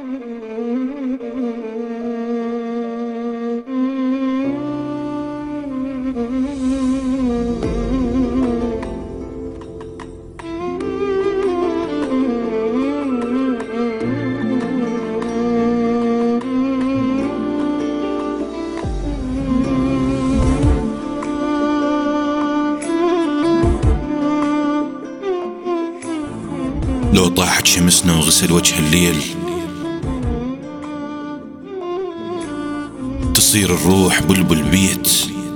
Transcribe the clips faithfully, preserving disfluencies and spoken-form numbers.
لو طاحت شمسنا وغسل وجه الليل تصير الروح بلبل بيت،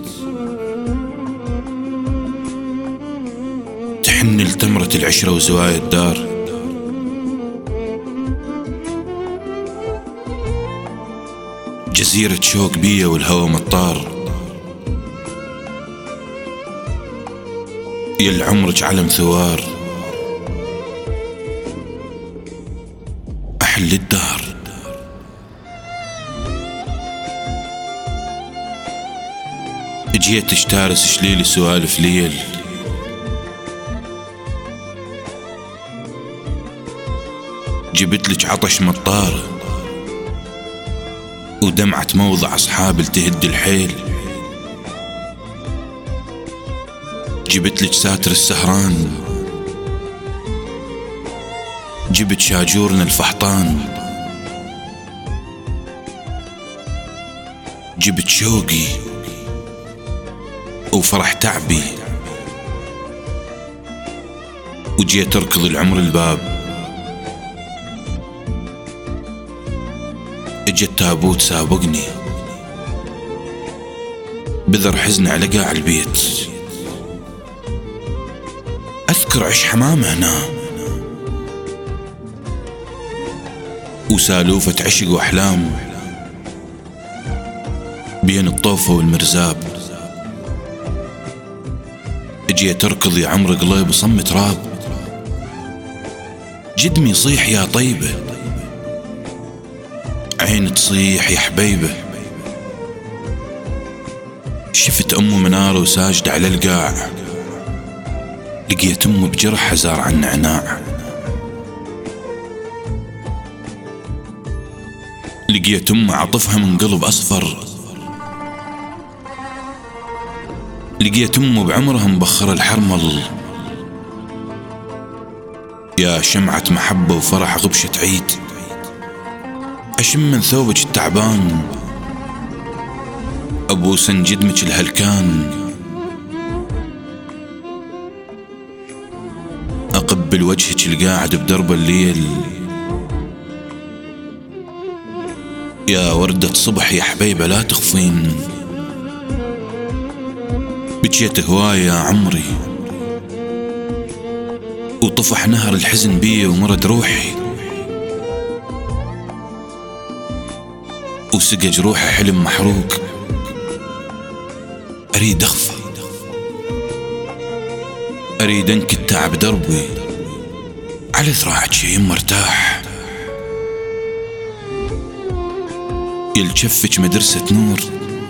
تحن لتمرة العشرة وزوايا الدار، جزيرة شوق بيا والهوى مطار، يل عمرك علم ثوار أحل الدار. جيت اشتارس شليل سوالف ليل، جبتلك عطش مطار ودمعة موضع أصحاب التهد الحيل، جبتلك ساتر السهران، جبت شاجورنا الفحطان، جبت شوقي وفرح تعبي، وجيت اركض العمر الباب، اجت تابوت سابقني بذر حزن على قاع البيت، اذكر عش حمام هنا وسالوفة عشق واحلام بين الطوفة والمرزاب، جيت اركض يا عمر قليب وصم تراب، جدمي يصيح يا طيبة، عين تصيح يا حبيبة، شفت أمه منارة وساجدة على القاع، لقيت أمه بجرح زار عن نعناع، لقيت أمه عطفها من قلب أصفر، لقيت أمه بعمرها مبخرة الحرمل، يا شمعة محبة وفرح غبشة عيد، أشم من ثوبك التعبان أبوس جدمك الهلكان، أقبل وجهك القاعد بدرب الليل، يا وردة صبح يا حبيبة لا تخفين، بجيت هواية يا عمري وطفح نهر الحزن بي ومرد روحي، وسقى جروحي حلم محروق، أريد أخفى، أريد أنكد تعب دربي على ذراعك يا يما ارتاح، يلجفك مدرسة نور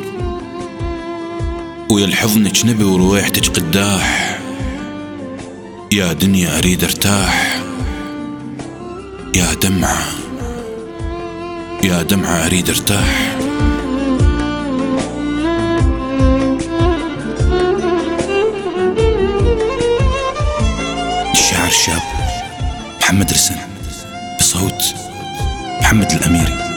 ويلحظنك نبي ورويحتك قداح، يا دنيا أريد ارتاح، يا دمعة يا دمعة أريد ارتاح. الشاعر الشاب محمد رسن بصوت محمد الأميري.